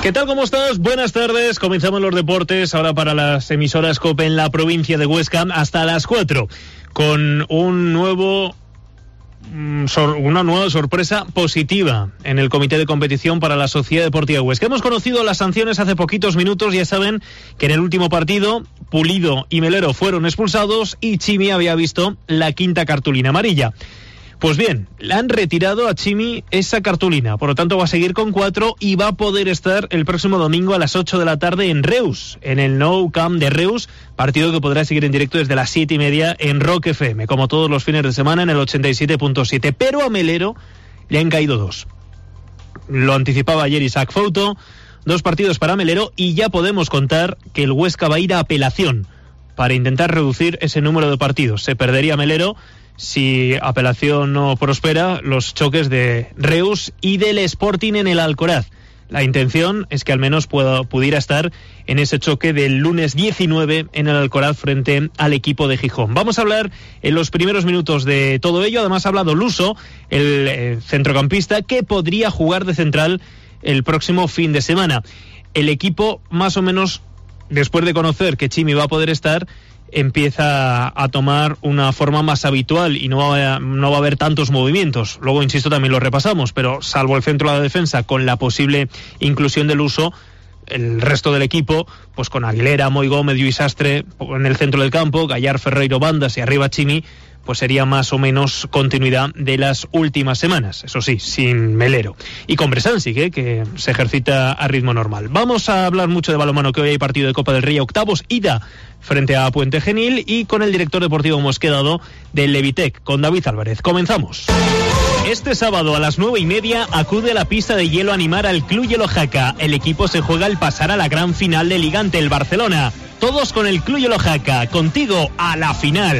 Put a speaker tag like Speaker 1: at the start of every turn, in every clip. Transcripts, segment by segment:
Speaker 1: ¿Qué tal? ¿Cómo estás? Buenas tardes. Comenzamos los deportes ahora para las emisoras COPE en la provincia de Huesca hasta las 4 con una nueva sorpresa positiva en el comité de competición para la Sociedad Deportiva de Huesca. Hemos conocido las sanciones hace poquitos minutos. Ya saben que en el último partido Pulido y Melero fueron expulsados y Chimi había visto la quinta cartulina amarilla. Pues bien, le han retirado a Chimi esa cartulina, por lo tanto va a seguir con 4 y va a poder estar el próximo domingo a las 8 de la tarde en Reus, en el Nou Camp de Reus, partido que podrá seguir en directo desde las 7:30 en Rock FM, como todos los fines de semana en el 87.7, pero a Melero le han caído 2. Lo anticipaba ayer Isaac Fouto, 2 partidos para Melero y ya podemos contar que el Huesca va a ir a apelación para intentar reducir ese número de partidos. Se perdería Melero si apelación no prospera, los choques de Reus y del Sporting en el Alcoraz. La intención es que al menos pudiera estar en ese choque del lunes 19 en el Alcoraz frente al equipo de Gijón. Vamos a hablar en los primeros minutos de todo ello. Además ha hablado Luso, el centrocampista, que podría jugar de central el próximo fin de semana. El equipo, más o menos, después de conocer que Chimi va a poder estar, empieza a tomar una forma más habitual y no va a haber tantos movimientos. Luego, insisto, también lo repasamos, pero salvo el centro de la defensa, con la posible inclusión del Uso, el resto del equipo, pues con Aguilera, Moy Gómez, Lluís Sastre en el centro del campo, Gallar, Ferreiro, Bandas y arriba Chimi, pues sería más o menos continuidad de las últimas semanas, eso sí, sin Melero. Y con Bresansik, que se ejercita a ritmo normal. Vamos a hablar mucho de balonmano, que hoy hay partido de Copa del Rey, octavos, ida frente a Puente Genil, y con el director deportivo hemos quedado del Levitec, con David Álvarez. Comenzamos. Este sábado a las 9:30 acude a la pista de hielo a animar al Club Hielo Jaca. El equipo se juega el pasar a la gran final de Liga ante el Barcelona. Todos con el Club Hielo Jaca, contigo a la final.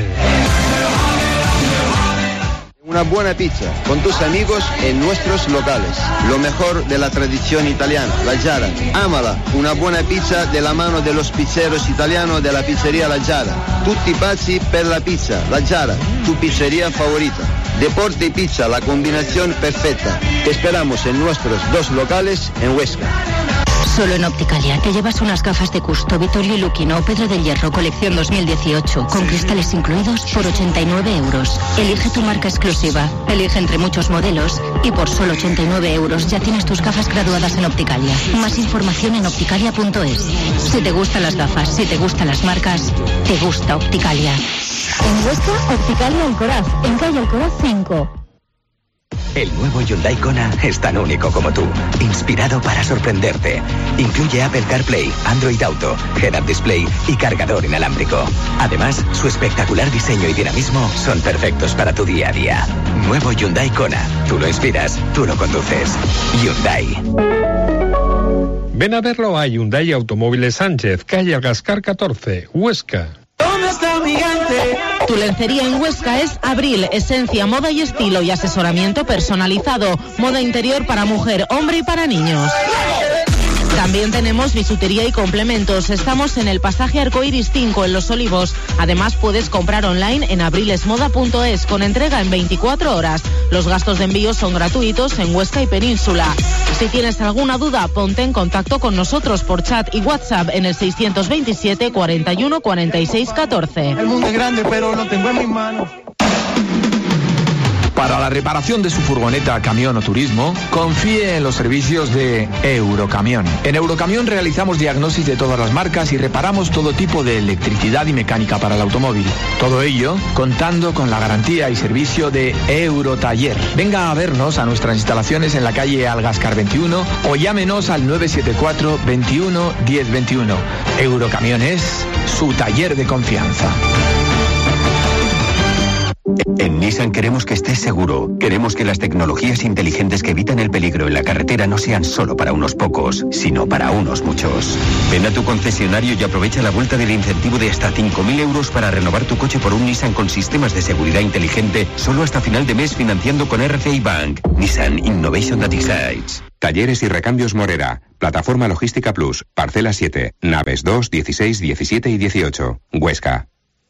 Speaker 2: Una buena pizza con tus amigos en nuestros locales. Lo mejor de la tradición italiana, la Giara. Ámala, una buena pizza de la mano de los pizzeros italianos de la pizzería La Giara. Tutti pazzi per la pizza, La Giara, tu pizzería favorita. Deporte y pizza, la combinación perfecta. Te esperamos en nuestros 2 locales en Huesca.
Speaker 3: Solo en Opticalia te llevas unas gafas de Custo, Vittorio Luquino o Pedro del Hierro, colección 2018, con cristales incluidos por 89 euros. Elige tu marca exclusiva, elige entre muchos modelos y por solo 89 euros ya tienes tus gafas graduadas en Opticalia. Más información en opticalia.es. Si te gustan las gafas, si te gustan las marcas, te gusta Opticalia.
Speaker 4: En Huesca, Opticalia Alcoraz, en calle Alcoraz 5.
Speaker 5: El nuevo Hyundai Kona es tan único como tú, inspirado para sorprenderte. Incluye Apple CarPlay, Android Auto, Head-Up Display y cargador inalámbrico. Además, su espectacular diseño y dinamismo son perfectos para tu día a día. Nuevo Hyundai Kona. Tú lo inspiras, tú lo conduces. Hyundai.
Speaker 6: Ven a verlo a Hyundai Automóviles Sánchez, calle Algascar 14, Huesca.
Speaker 7: ¿Dónde está mi gigante?
Speaker 8: Tu lencería en Huesca es Abril, esencia, moda y estilo y asesoramiento personalizado. Moda interior para mujer, hombre y para niños. También tenemos bisutería y complementos. Estamos en el pasaje Arcoiris 5 en Los Olivos. Además puedes comprar online en abrilesmoda.es con entrega en 24 horas. Los gastos de envío son gratuitos en Huesca y Península. Si tienes alguna duda, ponte en contacto con nosotros por chat y WhatsApp en el 627 41 46 14.
Speaker 7: El mundo es grande, pero lo tengo en mis manos.
Speaker 9: Para la reparación de su furgoneta, camión o turismo, confíe en los servicios de Eurocamión. En Eurocamión realizamos diagnosis de todas las marcas y reparamos todo tipo de electricidad y mecánica para el automóvil. Todo ello contando con la garantía y servicio de Eurotaller. Venga a vernos a nuestras instalaciones en la calle Algascar 21 o llámenos al 974 21 10 21. Eurocamión es su taller de confianza.
Speaker 10: En Nissan queremos que estés seguro. Queremos que las tecnologías inteligentes que evitan el peligro en la carretera no sean solo para unos pocos, sino para unos muchos. Ven a tu concesionario y aprovecha la vuelta del incentivo de hasta 5.000 euros para renovar tu coche por un Nissan con sistemas de seguridad inteligente solo hasta final de mes financiando con RCI Bank. Nissan Innovation that excites.
Speaker 11: Talleres y recambios Morera. Plataforma Logística Plus. Parcela 7. Naves 2, 16, 17 y 18. Huesca.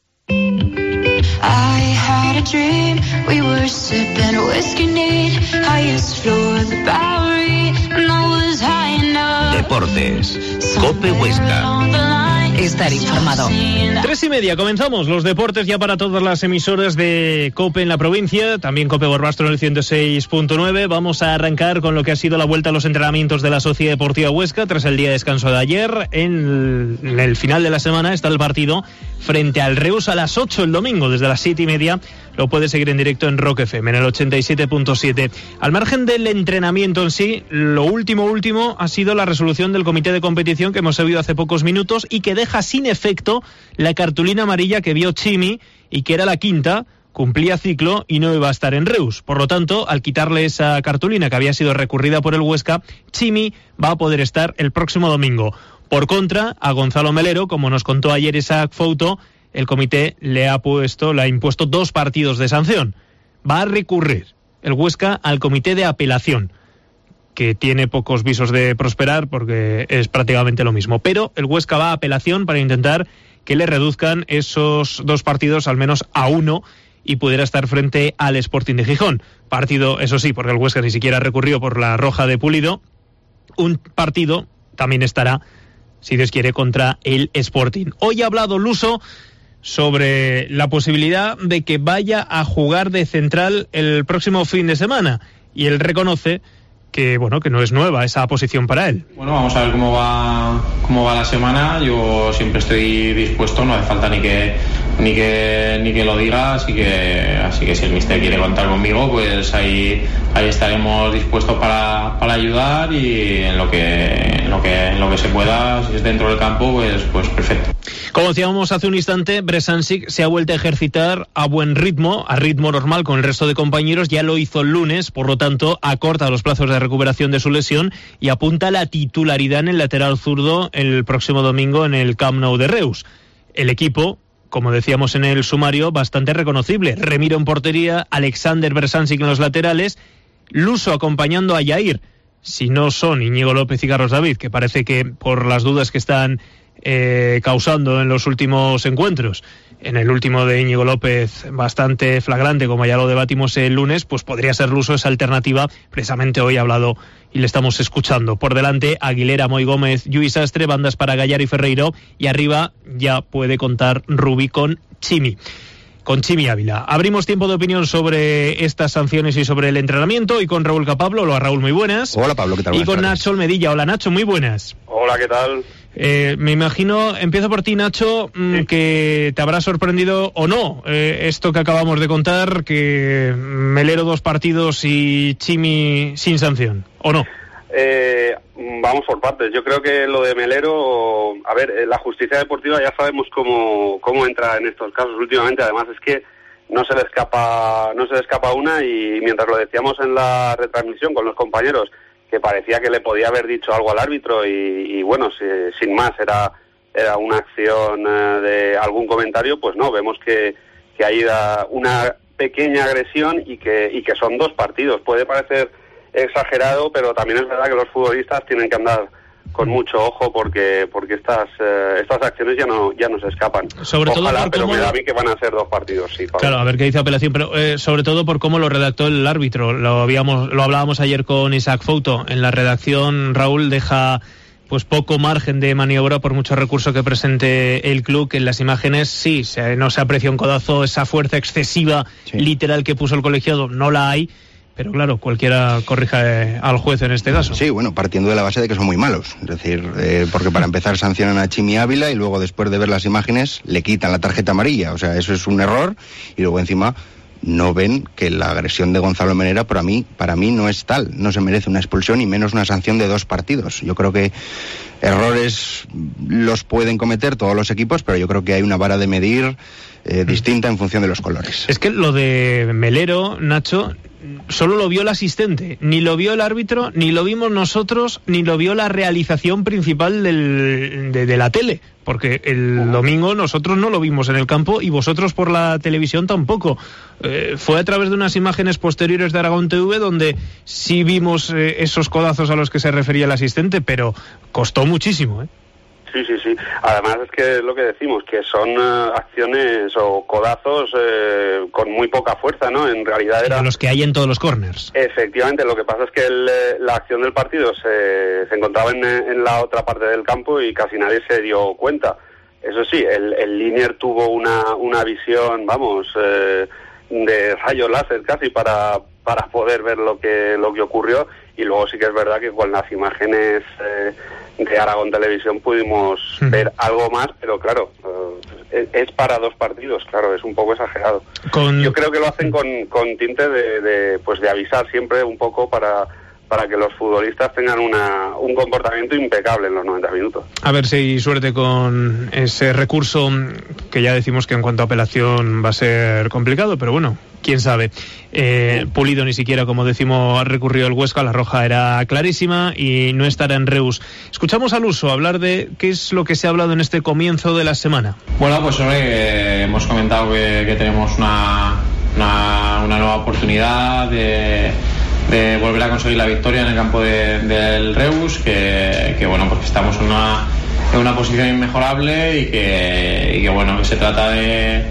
Speaker 12: I had a dream, we were sipping whiskey neat, highest floor of the Bowery, and I was high enough.
Speaker 13: Deportes. COPE Huesca.
Speaker 3: Estar informado.
Speaker 1: 3:30, comenzamos los deportes ya para todas las emisoras de COPE en la provincia, también COPE Gorbastro en el 106.9. Vamos a arrancar con lo que ha sido la vuelta a los entrenamientos de la Sociedad Deportiva Huesca tras el día de descanso de ayer. En el final de la semana está el partido frente al Reus a las 8 el domingo, desde las 7:30. Lo puede seguir en directo en Rock FM, en el 87.7. Al margen del entrenamiento en sí, lo último ha sido la resolución del comité de competición que hemos oído hace pocos minutos y que deja sin efecto la cartulina amarilla que vio Chimi y que era la quinta, cumplía ciclo y no iba a estar en Reus. Por lo tanto, al quitarle esa cartulina que había sido recurrida por el Huesca, Chimi va a poder estar el próximo domingo. Por contra, a Gonzalo Melero, como nos contó ayer Isaac Fouto, el comité le ha impuesto 2 partidos de sanción. Va a recurrir el Huesca al comité de apelación, que tiene pocos visos de prosperar porque es prácticamente lo mismo. Pero el Huesca va a apelación para intentar que le reduzcan esos 2 partidos al menos a 1 y pudiera estar frente al Sporting de Gijón. Partido, eso sí, porque el Huesca ni siquiera recurrió por la roja de Pulido. Un partido también estará, si Dios quiere, contra el Sporting. Hoy ha hablado Luso sobre la posibilidad de que vaya a jugar de central el próximo fin de semana, y él reconoce que no es nueva esa posición para él.
Speaker 14: Bueno, vamos a ver cómo va la semana. Yo siempre estoy dispuesto, no hace falta ni que lo diga, así que si el míster quiere contar conmigo, pues ahí estaremos dispuestos para ayudar, y en lo que se pueda, si es dentro del campo, pues perfecto.
Speaker 1: Como decíamos hace un instante, Bresancic se ha vuelto a ejercitar a buen ritmo, a ritmo normal con el resto de compañeros. Ya lo hizo el lunes, por lo tanto acorta los plazos de recuperación de su lesión y apunta a la titularidad en el lateral zurdo el próximo domingo en el Camp Nou de Reus. El equipo, como decíamos en el sumario, bastante reconocible. Remiro en portería, Alexander Bresancic en los laterales, Luso acompañando a Yair. Si no son Íñigo López y Carlos David, que parece que por las dudas que están causando en los últimos encuentros, en el último de Íñigo López bastante flagrante, como ya lo debatimos el lunes, pues podría ser Luso esa alternativa. Precisamente hoy ha hablado y le estamos escuchando. Por delante, Aguilera, Moy Gómez, Lluís Sastre, bandas para Gallar y Ferreiro, y arriba ya puede contar Rubí con Chimi Ávila. Abrimos tiempo de opinión sobre estas sanciones y sobre el entrenamiento, y con Raúl Capablo. Hola Raúl, muy buenas.
Speaker 15: Hola Pablo, ¿qué tal?
Speaker 1: Y con Nacho Olmedilla. Hola Nacho, muy buenas.
Speaker 16: Hola, ¿qué tal?
Speaker 1: Me imagino, empiezo por ti Nacho, que te habrá sorprendido o no esto que acabamos de contar, que Melero 2 partidos y Chimi sin sanción, ¿o no?
Speaker 16: Vamos por partes. Yo creo que lo de Melero, la justicia deportiva ya sabemos cómo entra en estos casos últimamente. Además es que no se le escapa una, y mientras lo decíamos en la retransmisión con los compañeros, que parecía que le podía haber dicho algo al árbitro, y bueno, sin más, era una acción de algún comentario, pues no, vemos que hay una pequeña agresión y que son 2 partidos. Puede parecer exagerado, pero también es verdad que los futbolistas tienen que andar con mucho ojo porque estas acciones ya no se escapan.
Speaker 1: Sobre
Speaker 16: Ojalá,
Speaker 1: todo
Speaker 16: pero me da a mí que van a ser 2 partidos, sí, Pablo.
Speaker 1: Claro, a ver qué dice apelación, pero sobre todo por cómo lo redactó el árbitro. Lo hablábamos ayer con Isaac Fouto. En la redacción, Raúl deja pues poco margen de maniobra por mucho recurso que presente el club, que en las imágenes sí, no se aprecia un codazo, esa fuerza excesiva, literal, que puso el colegiado, no la hay. Pero claro, cualquiera corrija al juez en este caso.
Speaker 15: Sí, bueno, partiendo de la base de que son muy malos. Es decir, porque para empezar sancionan a Chimi Ávila y luego, después de ver las imágenes, le quitan la tarjeta amarilla. O sea, eso es un error. Y luego encima no ven que la agresión de Gonzalo Melero para mí no es tal. No se merece una expulsión y menos una sanción de 2 partidos. Yo creo que errores los pueden cometer todos los equipos, pero yo creo que hay una vara de medir distinta en función de los colores.
Speaker 1: Es que lo de Melero, Nacho, solo lo vio el asistente, ni lo vio el árbitro, ni lo vimos nosotros, ni lo vio la realización principal de la tele, porque el domingo nosotros no lo vimos en el campo y vosotros por la televisión tampoco. Fue a través de unas imágenes posteriores de Aragón TV donde sí vimos esos codazos a los que se refería el asistente, pero costó muchísimo, ¿eh?
Speaker 16: Sí. Además es que es lo que decimos, que son acciones o codazos con muy poca fuerza, ¿no? En realidad era...
Speaker 1: Los que hay en todos los corners.
Speaker 16: Efectivamente, lo que pasa es que la acción del partido se encontraba en la otra parte del campo y casi nadie se dio cuenta. Eso sí, el Linier tuvo una visión, de rayo láser casi para poder ver lo que ocurrió, y luego sí que es verdad que con las imágenes de Aragón Televisión pudimos ver algo más, pero claro, es para 2 partidos, claro, es un poco exagerado. Yo creo que lo hacen con tinte de avisar siempre un poco para que los futbolistas tengan un comportamiento impecable en los 90 minutos.
Speaker 1: A ver si hay suerte con ese recurso, que ya decimos que en cuanto a apelación va a ser complicado, pero bueno, quién sabe. Pulido ni siquiera, como decimos, ha recurrido al Huesca, la roja era clarísima y no estará en Reus. Escuchamos a Luso hablar de qué es lo que se ha hablado en este comienzo de la semana.
Speaker 14: Bueno, pues hemos comentado que tenemos una nueva oportunidad de volver a conseguir la victoria en el campo del Reus, que bueno, pues estamos en una posición inmejorable y que bueno, que se trata de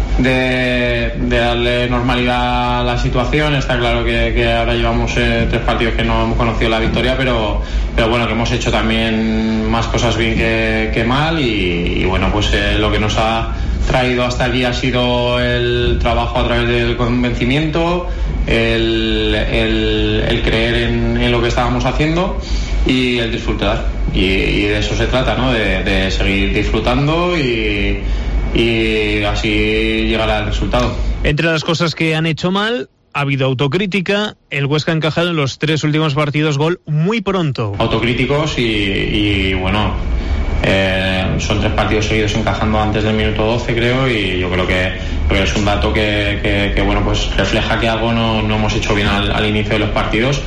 Speaker 14: darle normalidad a la situación. Está claro que ahora llevamos 3 partidos que no hemos conocido la victoria, pero bueno, que hemos hecho también más cosas bien que mal, y bueno, pues lo que nos ha traído hasta aquí ha sido el trabajo a través del convencimiento, el creer en lo que estábamos haciendo y el disfrutar, y de eso se trata, ¿no? De seguir disfrutando y así llegar al resultado.
Speaker 1: Entre las cosas que han hecho mal, ha habido autocrítica. El Huesca ha encajado en los 3 últimos partidos gol muy pronto.
Speaker 14: Autocríticos y bueno, son 3 partidos seguidos encajando antes del minuto 12, creo, y yo creo que es un dato que bueno, pues refleja que algo no hemos hecho bien al inicio de los partidos,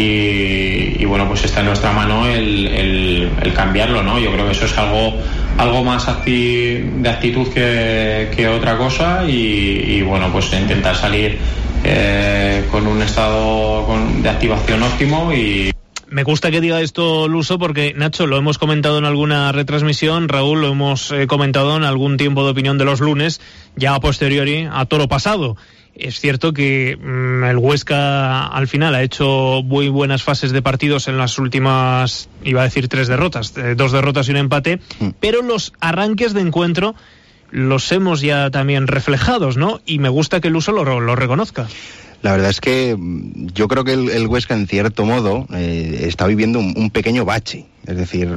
Speaker 14: y bueno, pues está en nuestra mano el cambiarlo, ¿no? Yo creo que eso es algo más de actitud que otra cosa, y bueno, pues intentar salir con un estado de activación óptimo. Y
Speaker 1: me gusta que diga esto Luso, porque Nacho, lo hemos comentado en alguna retransmisión, Raúl, lo hemos comentado en algún tiempo de opinión de los lunes, ya a posteriori a toro pasado. Es cierto que el Huesca al final ha hecho muy buenas fases de partidos en las últimas, iba a decir 3 derrotas, 2 derrotas y un empate, pero los arranques de encuentro los hemos ya también reflejados, ¿no? Y me gusta que Luso lo reconozca.
Speaker 15: La verdad es que yo creo que el Huesca, en cierto modo, está viviendo un pequeño bache. Es decir,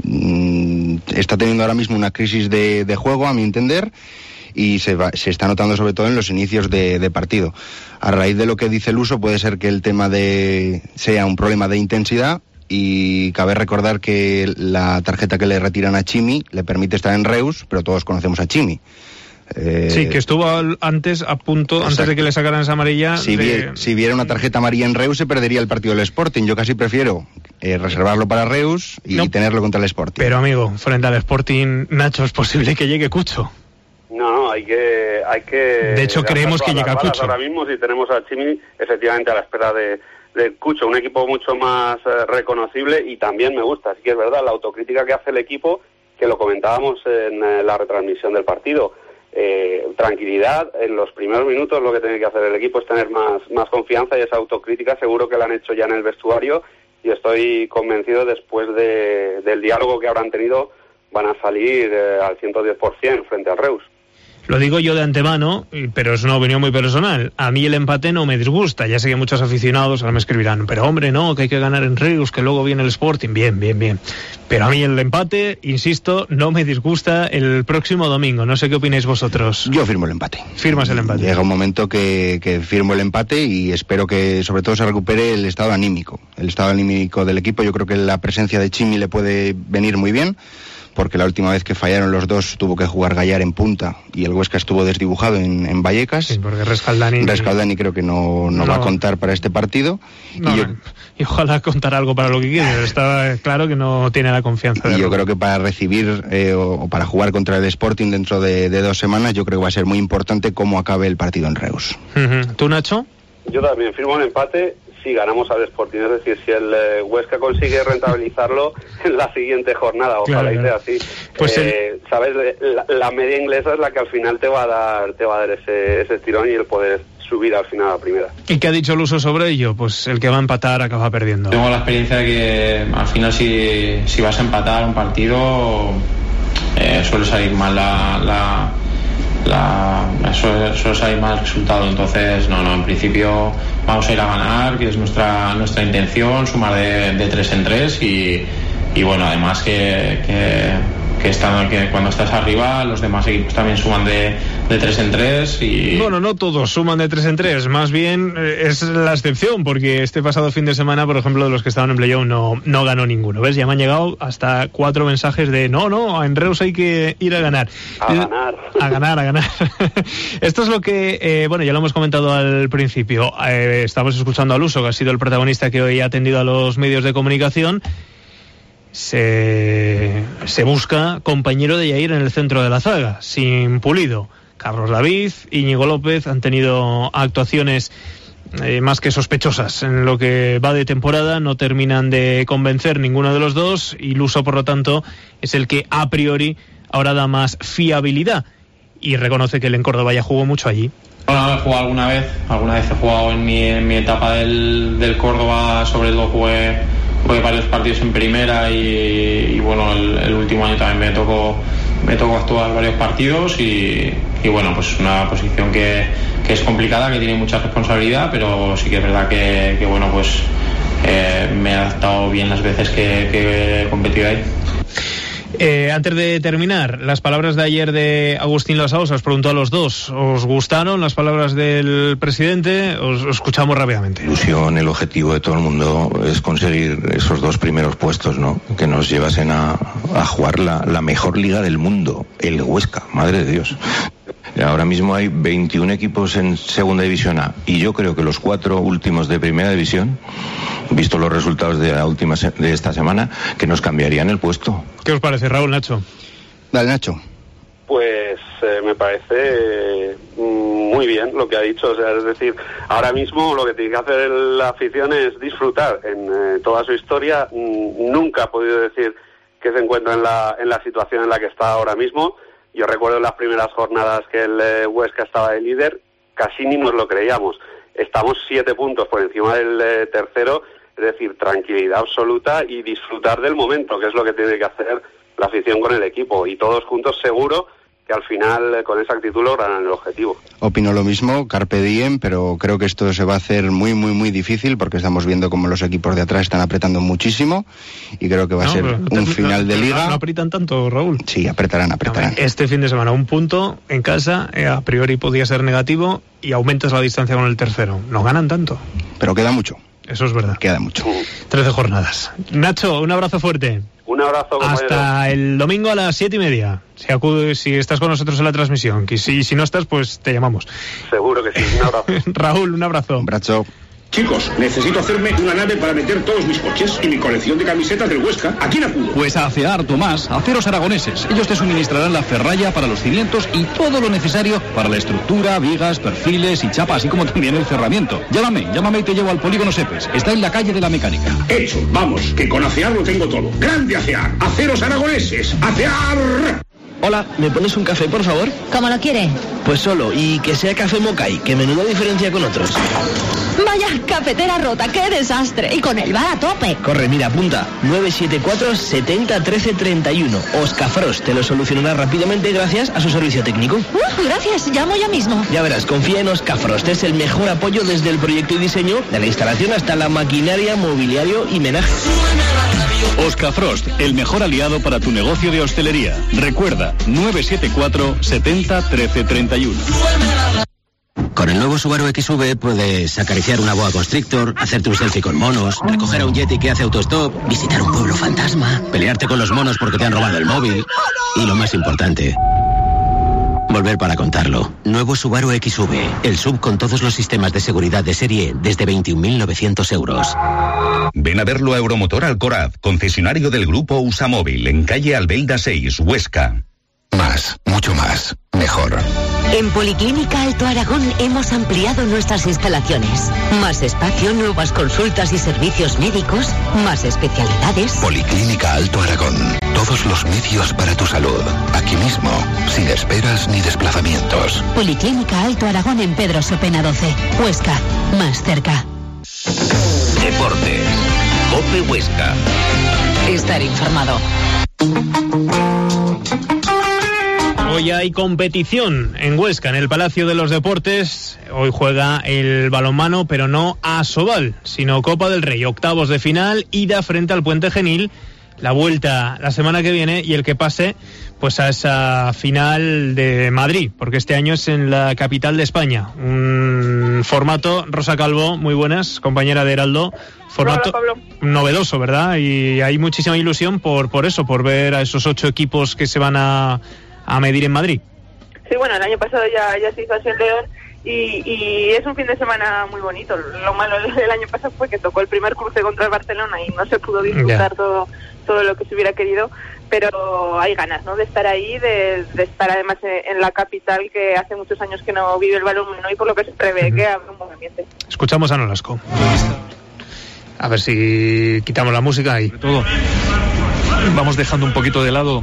Speaker 15: está teniendo ahora mismo una crisis de juego, a mi entender, y se está notando sobre todo en los inicios de partido. A raíz de lo que dice Luso, puede ser que el tema sea un problema de intensidad, y cabe recordar que la tarjeta que le retiran a Chimi le permite estar en Reus, pero todos conocemos a Chimi.
Speaker 1: Sí, que estuvo antes a punto, exacto, antes de que le sacaran esa amarilla.
Speaker 15: Si viera una tarjeta amarilla en Reus, se perdería el partido del Sporting. Yo casi prefiero reservarlo para Reus y tenerlo contra el Sporting.
Speaker 1: Pero amigo, frente al Sporting, Nacho, es posible que llegue Cucho.
Speaker 16: No, hay que.
Speaker 1: De hecho, creemos que llega Cucho.
Speaker 16: Ahora mismo, si tenemos a Chimi, efectivamente, a la espera de Cucho, un equipo mucho más reconocible, y también me gusta, así que es verdad, la autocrítica que hace el equipo, que lo comentábamos en la retransmisión del partido. Tranquilidad, en los primeros minutos lo que tiene que hacer el equipo es tener más confianza, y esa autocrítica seguro que la han hecho ya en el vestuario, y estoy convencido, después del diálogo que habrán tenido, van a salir al 110% frente al Reus.
Speaker 1: Lo digo yo de antemano, pero es una opinión muy personal. A mí el empate no me disgusta. Ya sé que muchos aficionados ahora me escribirán, pero hombre, no, que hay que ganar en Reus, que luego viene el Sporting. Bien. Pero a mí el empate, insisto, no me disgusta el próximo domingo. No sé qué opináis vosotros.
Speaker 15: Yo firmo el empate.
Speaker 1: Firmas el empate.
Speaker 15: Llega un momento que firmo el empate, y espero que sobre todo se recupere el estado anímico. El estado anímico del equipo. Yo creo que la presencia de Chimi le puede venir muy bien, porque la última vez que fallaron los dos tuvo que jugar Gallar en punta y el Huesca estuvo desdibujado en Vallecas.
Speaker 1: Sí, porque Rescaldani
Speaker 15: creo que no va a contar para este partido.
Speaker 1: Y ojalá contara algo para lo que quiere. Está claro que no tiene la confianza.
Speaker 15: Y yo creo que para recibir o para jugar contra el Sporting dentro de 2 semanas, yo creo que va a ser muy importante cómo acabe el partido en Reus.
Speaker 1: ¿Tú, Nacho?
Speaker 16: Yo también firmo el empate, sí, ganamos al Sporting. Es decir, si el Huesca consigue rentabilizarlo en la siguiente jornada, ojalá y sea así. Pues sabes, la media inglesa es la que al final te va a dar ese tirón y el poder subir al final a la primera.
Speaker 1: ¿Y qué ha dicho Luso sobre ello? Pues el que va a empatar acaba perdiendo.
Speaker 14: Tengo la experiencia de que al final si vas a empatar un partido suele salir mal suele salir mal el resultado. Entonces no, en principio vamos a ir a ganar, que es nuestra intención, sumar de 3 en 3 y bueno, además que cuando estás arriba los demás equipos también suman de 3 en 3 y...
Speaker 1: Bueno, no todos suman de 3 en 3, más bien es la excepción, porque este pasado fin de semana, por ejemplo, de los que estaban en playoff no ganó ninguno, ¿ves? Ya me han llegado hasta 4 mensajes de no, en Reus hay que ir a ganar. A ganar. Esto es lo que, bueno, ya lo hemos comentado al principio, estamos escuchando a Luso, que ha sido el protagonista que hoy ha atendido a los medios de comunicación. Se busca compañero de Yair en el centro de la zaga, sin Pulido. Carlos David, Íñigo López han tenido actuaciones más que sospechosas en lo que va de temporada, no terminan de convencer ninguno de los dos y Luso, por lo tanto, es el que a priori ahora da más fiabilidad y reconoce que él en Córdoba ya jugó mucho allí.
Speaker 14: Bueno, he jugado alguna vez he jugado en mi etapa del Córdoba, sobre todo jugué varios partidos en primera y bueno, el último año también me tocó actuar varios partidos y bueno, pues una posición que es complicada, que tiene mucha responsabilidad, pero sí que es verdad que bueno, pues me he adaptado bien las veces que he competido ahí.
Speaker 1: Antes de terminar, las palabras de ayer de Agustín Lasaos, os preguntó a los dos, ¿os gustaron las palabras del presidente? Os escuchamos rápidamente.
Speaker 17: La ilusión, el objetivo de todo el mundo es conseguir esos 2 primeros puestos, ¿no? Que nos llevasen a jugar la mejor liga del mundo, el Huesca, madre de Dios. Ahora mismo hay 21 equipos en Segunda División A y yo creo que los 4 últimos de Primera División, visto los resultados de esta semana, que nos cambiarían el puesto.
Speaker 1: ¿Qué os parece, Raúl? Nacho.
Speaker 15: Dale, Nacho.
Speaker 16: Pues me parece muy bien lo que ha dicho, o sea, es decir, ahora mismo lo que tiene que hacer la afición es disfrutar en toda su historia. Nunca ha podido decir que se encuentra en la situación en la que está ahora mismo. Yo recuerdo en las primeras jornadas que el Huesca estaba de líder, casi ni nos lo creíamos. Estamos 7 puntos por encima del tercero, es decir, tranquilidad absoluta y disfrutar del momento, que es lo que tiene que hacer la afición con el equipo. Y todos juntos seguro que al final con esa actitud logran el objetivo.
Speaker 15: Opino lo mismo, carpe diem, pero creo que esto se va a hacer muy, muy, muy difícil porque estamos viendo cómo los equipos de atrás están apretando muchísimo y creo que va a ser un final de liga.
Speaker 1: ¿No aprietan tanto, Raúl?
Speaker 15: Sí, apretarán.
Speaker 1: Este fin de semana un punto en casa, a priori podía ser negativo y aumentas la distancia con el tercero. No ganan tanto.
Speaker 15: Pero queda mucho.
Speaker 1: Eso es verdad.
Speaker 15: Queda mucho.
Speaker 1: 13 jornadas. Nacho, un abrazo fuerte.
Speaker 16: Un abrazo, compañero.
Speaker 1: Hasta el domingo a las 7:30. Si estás con nosotros en la transmisión. Si no estás, pues te llamamos.
Speaker 16: Seguro que sí. Un abrazo.
Speaker 1: Raúl, un abrazo.
Speaker 15: Un abrazo.
Speaker 18: Chicos, necesito hacerme una nave para meter todos mis coches y mi colección de camisetas del Huesca. ¿A quién acudo?
Speaker 19: Pues a ACEAR, Tomás, Aceros Aragoneses. Ellos te suministrarán la ferralla para los cimientos y todo lo necesario para la estructura, vigas, perfiles y chapa, así como también el cerramiento. Llámame y te llevo al polígono Sepes. Está en la calle de la Mecánica.
Speaker 18: Hecho, vamos, que con ACEAR lo tengo todo. ¡Grande ACEAR! ¡Aceros Aragoneses! ¡ACEAR!
Speaker 20: Hola, ¿me pones un café, por favor?
Speaker 3: ¿Cómo lo quiere?
Speaker 20: Pues solo, y que sea café Mokai, que menuda diferencia con otros.
Speaker 3: Vaya, cafetera rota, qué desastre. Y con el bar a tope.
Speaker 20: Corre, mira, apunta. 974 70 13 31. Oscafrost te lo solucionará rápidamente gracias a su servicio técnico.
Speaker 3: Gracias, llamo ya mismo.
Speaker 20: Ya verás, confía en Oscafrost. Es el mejor apoyo desde el proyecto y diseño, de la instalación hasta la maquinaria, mobiliario y menaje.
Speaker 19: Oscafrost, el mejor aliado para tu negocio de hostelería. Recuerda, 974 70 13 31.
Speaker 21: Con el nuevo Subaru XV puedes acariciar una boa constrictor, hacerte un selfie con monos, recoger a un yeti que hace autostop, visitar un pueblo fantasma, pelearte con los monos porque te han robado el móvil y lo más importante, volver para contarlo. Nuevo Subaru XV, el SUV con todos los sistemas de seguridad de serie desde 21.900 euros.
Speaker 22: Ven a verlo a Euromotor Alcoraz, concesionario del grupo Usamóvil, en calle Albelda 6, Huesca.
Speaker 11: Más, mucho más, mejor.
Speaker 2: En Policlínica Alto Aragón hemos ampliado nuestras instalaciones. Más espacio, nuevas consultas y servicios médicos, más especialidades.
Speaker 11: Policlínica Alto Aragón. Todos los medios para tu salud. Aquí mismo, sin esperas ni desplazamientos.
Speaker 3: Policlínica Alto Aragón en Pedro Sopena 12. Huesca, más cerca.
Speaker 13: Deportes. COPE Huesca.
Speaker 8: Estar informado.
Speaker 1: Hoy hay competición en Huesca, en el Palacio de los Deportes. Hoy juega el balonmano, pero no Asobal, sino Copa del Rey. Octavos de final, ida frente al Puente Genil. La vuelta la semana que viene y el que pase pues a esa final de Madrid, porque este año es en la capital de España. Un formato, Rosa Calvo, muy buenas, compañera de Heraldo. Formato novedoso, ¿verdad? Y hay muchísima ilusión por eso, por ver a esos 8 equipos que se van a medir en Madrid.
Speaker 4: Sí, bueno, el año pasado ya se hizo así en León y es un fin de semana muy bonito. Lo malo del año pasado fue que tocó el primer cruce contra el Barcelona y no se pudo disfrutar todo lo que se hubiera querido, pero hay ganas, ¿no?, de estar ahí, de estar además en la capital, que hace muchos años que no vive el balonmano y por lo que se prevé que habrá un buen ambiente.
Speaker 1: Escuchamos a Nolasco. A ver si quitamos la música y
Speaker 23: todo. Vamos dejando un poquito de lado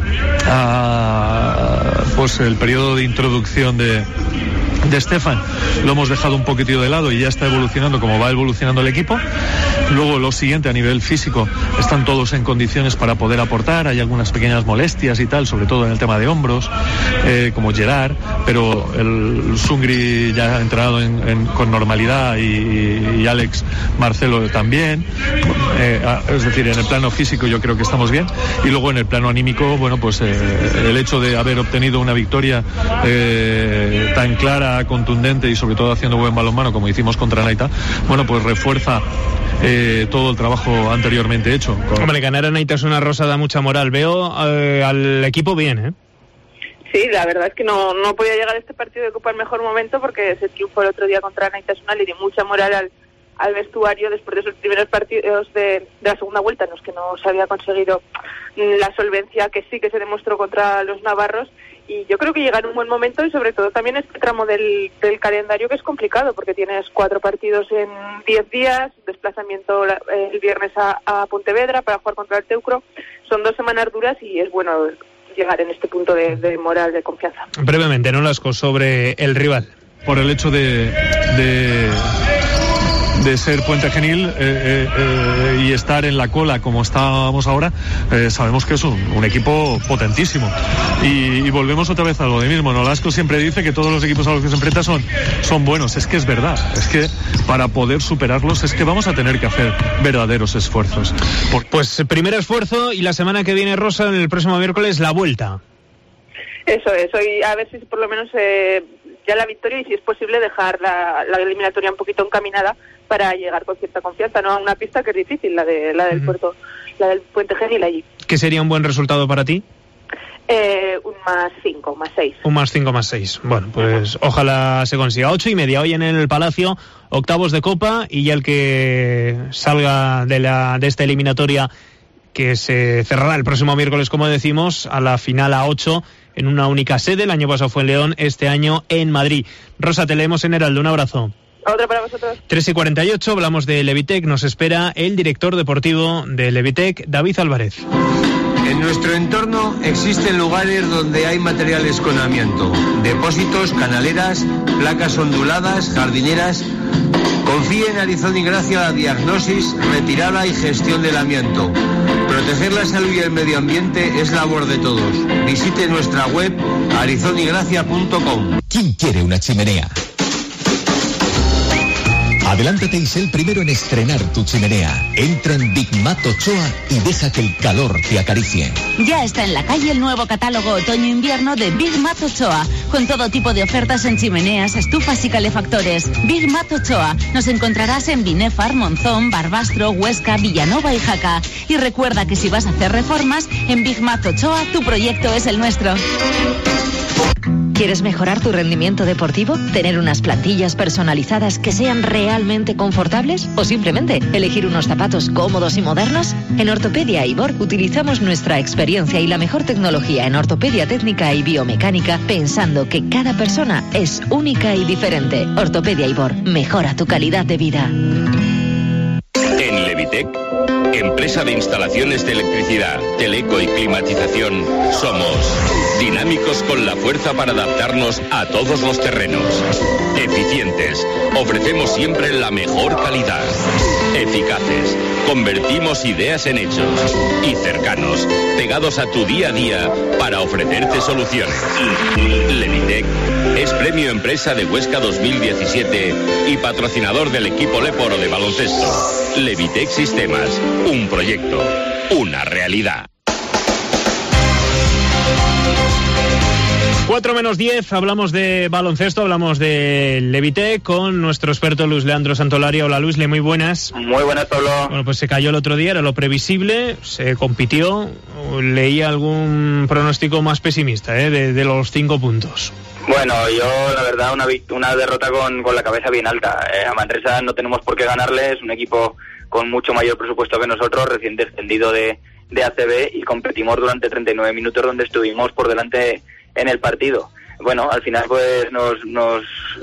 Speaker 23: pues el periodo de introducción de Stefan, lo hemos dejado un poquitito de lado y ya está evolucionando como va evolucionando el equipo. Luego lo siguiente, a nivel físico, están todos en condiciones para poder aportar. Hay algunas pequeñas molestias y tal, sobre todo en el tema de hombros, como Gerard, pero el Sungri ya ha entrenado con normalidad y Alex Marcelo también. Es decir, en el plano físico yo creo que estamos bien. Y luego en el plano anímico, bueno, pues el hecho de haber obtenido una victoria tan clara, contundente y sobre todo haciendo buen balonmano como hicimos contra Naita, bueno, pues refuerza todo el trabajo anteriormente hecho.
Speaker 1: Hombre, ganar a Naita es una rosa, da mucha moral. Veo al equipo bien, ¿eh?
Speaker 4: Sí, la verdad es que no podía llegar a este partido de Copa en mejor momento, porque ese triunfo el otro día contra Naita le dio mucha moral al vestuario después de esos primeros partidos de la segunda vuelta en los que no se había conseguido la solvencia que sí que se demostró contra los navarros. Y yo creo que llega en un buen momento, y sobre todo también este tramo del calendario, que es complicado porque tienes 4 partidos en 10 días, desplazamiento el viernes a Pontevedra para jugar contra el Teucro. Son 2 semanas duras y es bueno llegar en este punto de moral, de confianza.
Speaker 1: Brevemente, Nolasco, sobre el rival.
Speaker 23: Por el hecho de ser Puente Genil y estar en la cola como estábamos ahora, sabemos que es un equipo potentísimo y volvemos otra vez a lo de mismo. Nolasco siempre dice que todos los equipos a los que se enfrenta son buenos. Es que es verdad, es que para poder superarlos es que vamos a tener que hacer verdaderos esfuerzos.
Speaker 1: Pues primer esfuerzo, y la semana que viene, Rosa, el próximo miércoles, la vuelta.
Speaker 4: Eso es, hoy a ver si por lo menos ya la victoria, y si es posible dejar la eliminatoria un poquito encaminada para llegar con cierta confianza, ¿no?, a una pista que es difícil, la del Puerto, la del Puente Genil allí.
Speaker 1: ¿Qué sería un buen resultado para ti?
Speaker 4: Un +5, +6.
Speaker 1: Un +5, +6. Bueno, pues ojalá se consiga. 8:30 hoy en el Palacio, octavos de Copa, y ya el que salga de esta eliminatoria, que se cerrará el próximo miércoles, como decimos, a la final a 8 en una única sede. El año pasado fue en León, este año en Madrid. Rosa, te leemos en Heraldo. Un abrazo.
Speaker 4: Otra para vosotros.
Speaker 1: 3:48, hablamos de Levitec. Nos espera el director deportivo de Levitec, David Álvarez.
Speaker 24: En nuestro entorno existen lugares donde hay materiales con amianto, depósitos, canaleras, placas onduladas, jardineras. Confíe en Arizón y Gracia la diagnosis, retirada y gestión del amianto. Proteger la salud y el medio ambiente es labor de todos. Visite nuestra web arizonygracia.com.
Speaker 25: ¿Quién quiere una chimenea? Adelántate y sé el primero en estrenar tu chimenea. Entra en Big Mat Ochoa y deja que el calor te acaricie.
Speaker 3: Ya está en la calle el nuevo catálogo otoño-invierno de Big Mat Ochoa, con todo tipo de ofertas en chimeneas, estufas y calefactores. Big Mat Ochoa. Nos encontrarás en Binefar, Monzón, Barbastro, Huesca, Villanova y Jaca. Y recuerda que si vas a hacer reformas, en Big Mat Ochoa tu proyecto es el nuestro.
Speaker 2: ¿Quieres mejorar tu rendimiento deportivo? ¿Tener unas plantillas personalizadas que sean realmente confortables? ¿O simplemente elegir unos zapatos cómodos y modernos? En Ortopedia Ibor utilizamos nuestra experiencia y la mejor tecnología en ortopedia técnica y biomecánica, pensando que cada persona es única y diferente. Ortopedia Ibor, mejora tu calidad de vida.
Speaker 13: En Levitec, empresa de instalaciones de electricidad, teleco y climatización, somos dinámicos con la fuerza para adaptarnos a todos los terrenos. Eficientes, ofrecemos siempre la mejor calidad. Eficaces, convertimos ideas en hechos. Y cercanos, pegados a tu día a día para ofrecerte soluciones. Levitec es Premio Empresa de Huesca 2017 y patrocinador del equipo Leporo de baloncesto. Levitec Sistemas, un proyecto, una realidad.
Speaker 1: 4 menos 10, hablamos de baloncesto, hablamos de Levitec con nuestro experto Luis Leandro Santolaria. Hola Luis, muy buenas.
Speaker 5: Muy buenas, Pablo.
Speaker 1: Bueno, pues se cayó el otro día, era lo previsible, se compitió. Leía algún pronóstico más pesimista, de los 5 puntos.
Speaker 5: Bueno, yo la verdad una derrota con la cabeza bien alta. A Manresa no tenemos por qué ganarle, es un equipo con mucho mayor presupuesto que nosotros, recién descendido de ACB, y competimos durante 39 minutos donde estuvimos por delante en el partido. Bueno, al final pues nos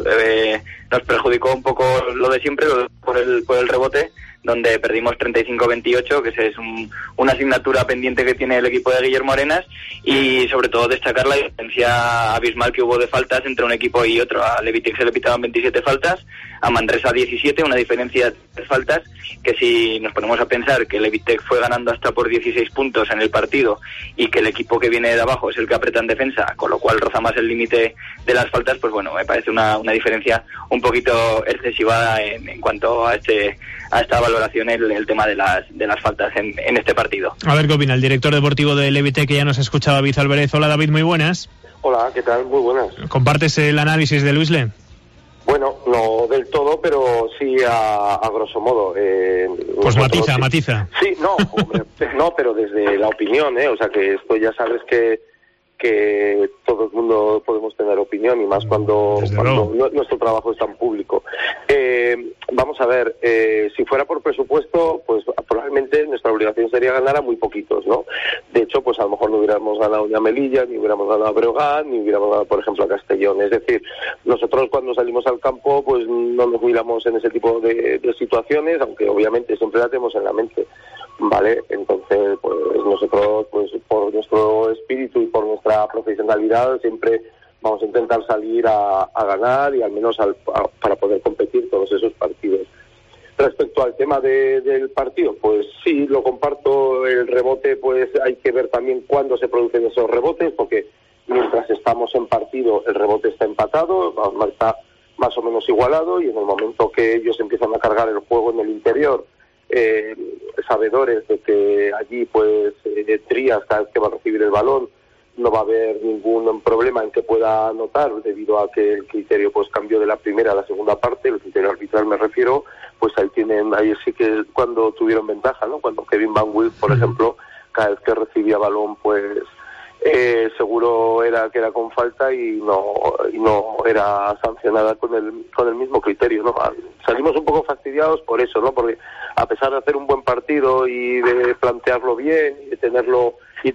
Speaker 5: perjudicó un poco lo de siempre, por el rebote, donde perdimos 35-28, que es una asignatura pendiente que tiene el equipo de Guillermo Arenas, y sobre todo destacar la diferencia abismal que hubo de faltas entre un equipo y otro. A Levitec se le pitaban 27 faltas, a Manresa 17, una diferencia de faltas que, si nos ponemos a pensar que Levitec fue ganando hasta por 16 puntos en el partido y que el equipo que viene de abajo es el que aprieta en defensa, con lo cual roza más el límite de las faltas, pues bueno, me parece una diferencia un poquito excesiva en cuanto a esta valoración, el tema de las faltas en este partido.
Speaker 1: A ver qué opina el director deportivo de Levitec, que ya nos ha escuchado, David Álvarez. Hola David, muy buenas.
Speaker 6: Hola, ¿qué tal? Muy buenas.
Speaker 1: ¿Compartes el análisis de Luis Le?
Speaker 6: Bueno, no del todo, pero sí a grosso modo.
Speaker 1: Pues matiza.
Speaker 6: Sí, no, hombre, no, pero desde la opinión, o sea que esto ya sabes que todo el mundo podemos tener opinión, y más cuando nuestro trabajo es tan público. Vamos a ver, si fuera por presupuesto, pues probablemente nuestra obligación sería ganar a muy poquitos, ¿no? De hecho, pues a lo mejor no hubiéramos ganado ni a Melilla, ni hubiéramos ganado a Breogán, ni hubiéramos ganado, por ejemplo, a Castellón. Es decir, nosotros cuando salimos al campo, pues no nos miramos en ese tipo de situaciones, aunque obviamente siempre la tenemos en la mente, ¿vale? Entonces, pues nosotros, pues por nuestro espíritu y por nuestra profesionalidad, siempre vamos a intentar salir a ganar, y al menos para poder competir todos esos partidos. Respecto al tema del partido, pues sí, lo comparto. El rebote, pues hay que ver también cuándo se producen esos rebotes, porque mientras estamos en partido el rebote está empatado, está más o menos igualado, y en el momento que ellos empiezan a cargar el juego en el interior, sabedores de que allí pues Trías, cada vez que va a recibir el balón, no va a haber ningún problema en que pueda anotar, debido a que el criterio pues cambió de la primera a la segunda parte, el criterio arbitral me refiero, pues ahí sí que cuando tuvieron ventaja, ¿no? Cuando Kevin Van Wiel, por ejemplo, cada vez que recibía balón, pues seguro era que era con falta, y no era sancionada con el mismo criterio, ¿no? Salimos un poco fastidiados por eso, ¿no? Porque a pesar de hacer un buen partido y de plantearlo bien y de tenerlo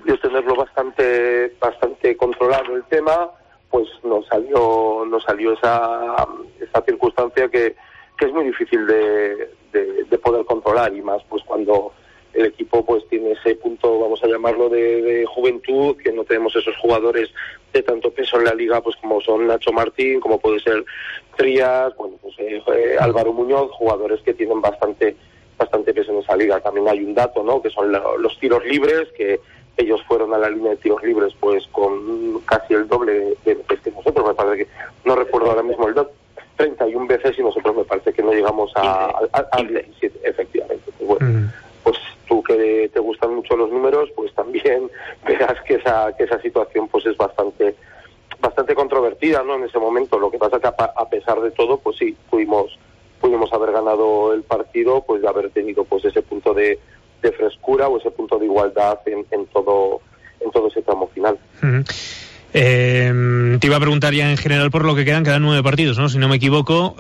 Speaker 6: bastante controlado el tema, pues nos salió esa circunstancia que es muy difícil de poder controlar, y más pues cuando el equipo pues tiene ese punto, vamos a llamarlo, de juventud, que no tenemos esos jugadores de tanto peso en la liga, pues como son Nacho Martín, como puede ser Trías, bueno, pues Álvaro Muñoz, jugadores que tienen bastante peso en esa liga. También hay un dato, ¿no?, que son los tiros libres, que ellos fueron a la línea de tiros libres pues con casi el doble de veces que nosotros. Me parece que, no recuerdo ahora mismo el dato, 31 veces, y nosotros me parece que no llegamos a 17, efectivamente. Pues bueno, pues tú que te gustan mucho los números, pues también verás que esa situación pues es bastante controvertida, ¿no?, en ese momento. Lo que pasa es que a pesar de todo, pues sí, pudimos haber ganado el partido, pues de haber tenido pues ese punto de frescura o ese punto de igualdad en todo ese tramo final.
Speaker 1: Te iba a preguntar ya en general por lo que quedan 9 partidos, ¿no? Si no me equivoco.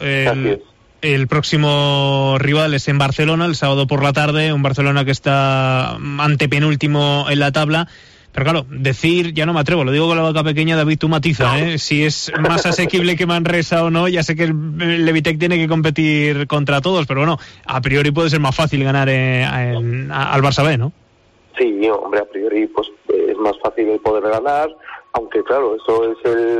Speaker 1: El próximo rival es en Barcelona, el sábado por la tarde, un Barcelona que está antepenúltimo en la tabla. Pero claro, decir, ya no me atrevo, lo digo con la boca pequeña, David, tú matiza, si es más asequible que Manresa o no. Ya sé que el Levitec tiene que competir contra todos, pero bueno, a priori puede ser más fácil ganar al Barça B, ¿no? Sí, hombre, a priori pues es más fácil el poder ganar, aunque claro, eso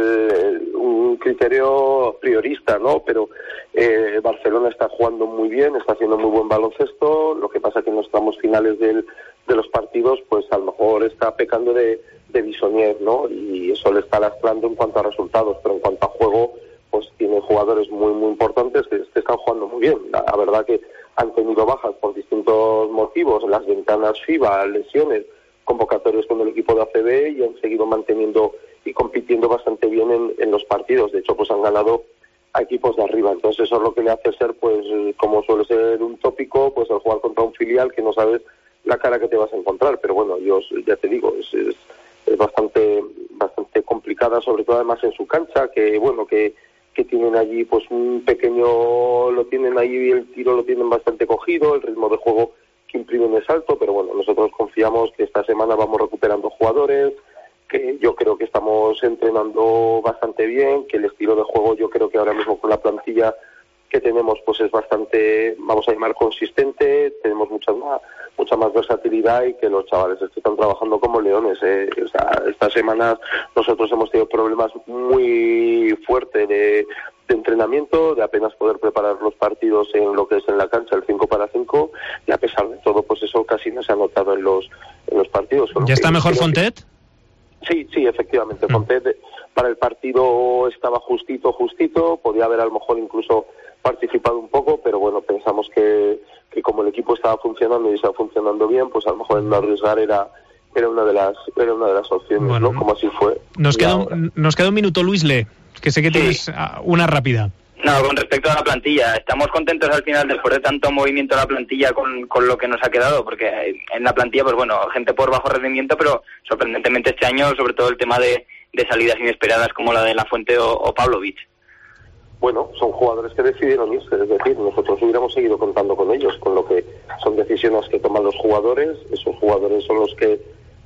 Speaker 1: es un criterio priorista, ¿no? Pero Barcelona está jugando muy bien, está haciendo muy buen baloncesto. Lo que pasa es que en los tramos finales de los partidos, pues a lo mejor está pecando de bisonier, ¿no? Y eso le está lastrando en cuanto a resultados, pero en cuanto a juego, pues tiene jugadores muy muy importantes que están jugando muy bien. La verdad que han tenido bajas por distintos motivos, las ventanas FIBA, lesiones, convocatorios con el equipo de ACB, y han seguido manteniendo y compitiendo bastante bien en los partidos. De hecho, pues han ganado a equipos de arriba. Entonces eso es lo que le hace ser, pues como suele ser un tópico, pues al jugar contra un filial que no sabes la cara que te vas a encontrar. Pero bueno, yo ya te digo, es bastante complicada, sobre todo además en su cancha, que bueno, que tienen allí pues un pequeño, lo tienen ahí, el tiro lo tienen bastante cogido, el ritmo de juego que imprimen es alto, pero bueno, nosotros confiamos que esta semana vamos recuperando jugadores, que yo creo que estamos entrenando bastante bien, que el estilo de juego yo creo que ahora mismo con la plantilla que tenemos pues es bastante, vamos a llamar, consistente, tenemos mucha más versatilidad, y que los chavales están trabajando como leones. O sea, estas semanas nosotros hemos tenido problemas muy fuertes de entrenamiento, de apenas poder preparar los partidos en lo que es en la cancha, el 5 para 5, y a pesar de todo, pues eso casi no se ha notado en los partidos. ¿Ya está mejor Fontet? Sí, efectivamente. Fontet para el partido estaba justito, podía haber a lo mejor incluso participado un poco, pero bueno, pensamos que como el equipo estaba funcionando y estaba funcionando bien, pues a lo mejor el no arriesgar era una de las opciones, bueno, ¿no? Como así fue. Nos queda un minuto, Luisle, que sé que tienes una rápida. No, con respecto a la plantilla, estamos contentos al final después de tanto movimiento de la plantilla con lo que nos ha quedado, porque en la plantilla, pues bueno, gente por bajo rendimiento, pero sorprendentemente este año, sobre todo el tema de salidas inesperadas como la de La Fuente o Pavlovic. Bueno, son jugadores que decidieron irse, es decir, nosotros hubiéramos seguido contando con ellos, con lo que son decisiones que toman los jugadores. Esos jugadores son los que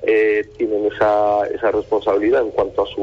Speaker 1: tienen esa responsabilidad en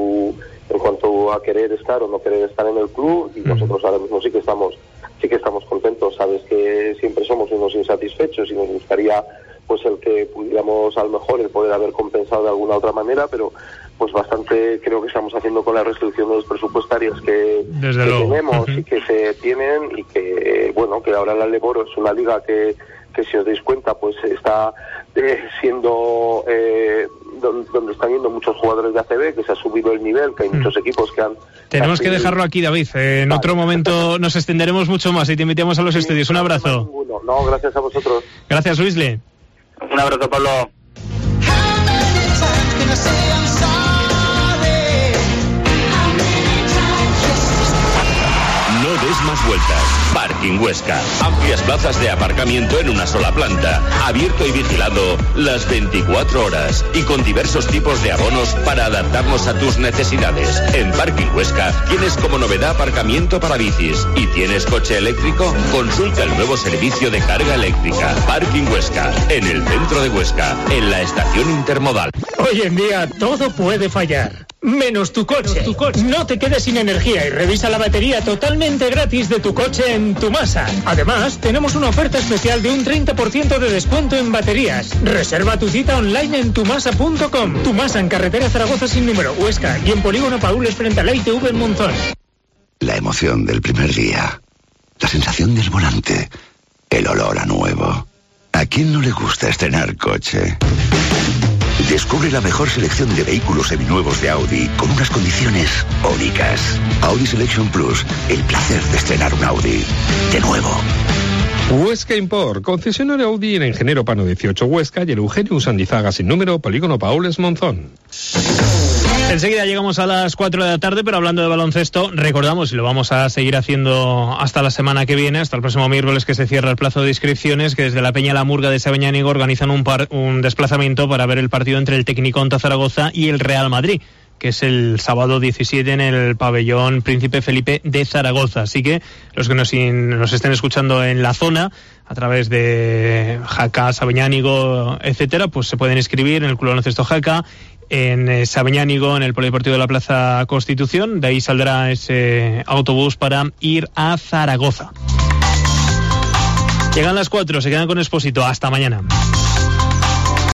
Speaker 1: cuanto a querer estar o no querer estar en el club, y nosotros ahora mismo sí que estamos contentos. Sabes que siempre somos unos insatisfechos y nos gustaría pues el que pudiéramos a lo mejor el poder haber compensado de alguna otra manera, pero pues bastante creo que estamos haciendo con las restricciones presupuestarias que tenemos y que se tienen, y que bueno, que ahora la Leboro es una liga que si os dais cuenta pues está siendo donde están yendo muchos jugadores de ACB, que se ha subido el nivel, que hay muchos equipos que han... Tenemos que dejarlo aquí, David. En otro momento nos extenderemos mucho más y te invitamos a los estudios. Un abrazo. No, gracias a vosotros. Gracias, Luisle. Un abrazo, Pablo.
Speaker 13: No des más vueltas. Parking Huesca. Amplias plazas de aparcamiento en una sola planta. Abierto y vigilado las 24 horas. Y con diversos tipos de abonos para adaptarnos a tus necesidades. En Parking Huesca tienes como novedad aparcamiento para bicis. ¿Y tienes coche eléctrico? Consulta el nuevo servicio de carga eléctrica. Parking Huesca. En el centro de Huesca. En la estación intermodal.
Speaker 7: Hoy en día todo puede fallar. Menos tu coche. No te quedes sin energía y revisa la batería totalmente gratis de tu coche en Tumasa. Además, tenemos una oferta especial de un 30% de descuento en baterías. Reserva tu cita online en tumasa.com. Tumasa, en carretera Zaragoza sin número, Huesca, y en Polígono Paules frente a la ITV en Monzón.
Speaker 9: La emoción del primer día. La sensación del volante. El olor a nuevo. ¿A quién no le gusta estrenar coche? Descubre la mejor selección de vehículos seminuevos de Audi con unas condiciones únicas. Audi Selection Plus, el placer de estrenar un Audi de nuevo.
Speaker 10: Huesca Import, concesionario Audi en Ingeniero Pano 18 Huesca y el Eugenio Sandizaga sin número, Polígono Paules Monzón.
Speaker 1: Enseguida llegamos a las 4 de la tarde, pero hablando de baloncesto, recordamos, y lo vamos a seguir haciendo hasta la semana que viene, hasta el próximo miércoles que se cierra el plazo de inscripciones, que desde la Peña La Murga de Sabeñánigo organizan un desplazamiento para ver el partido entre el Tecnicón Zaragoza y el Real Madrid, que es el sábado 17 en el pabellón Príncipe Felipe de Zaragoza. Así que los que nos estén escuchando en la zona, a través de Jaca, Sabeñánigo, etcétera, pues se pueden inscribir en el Club Baloncesto Jaca, en Sabeñánigo, en el Polideportivo de la Plaza Constitución. De ahí saldrá ese autobús para ir a Zaragoza. Llegan las 4, se quedan con Expósito. Hasta mañana.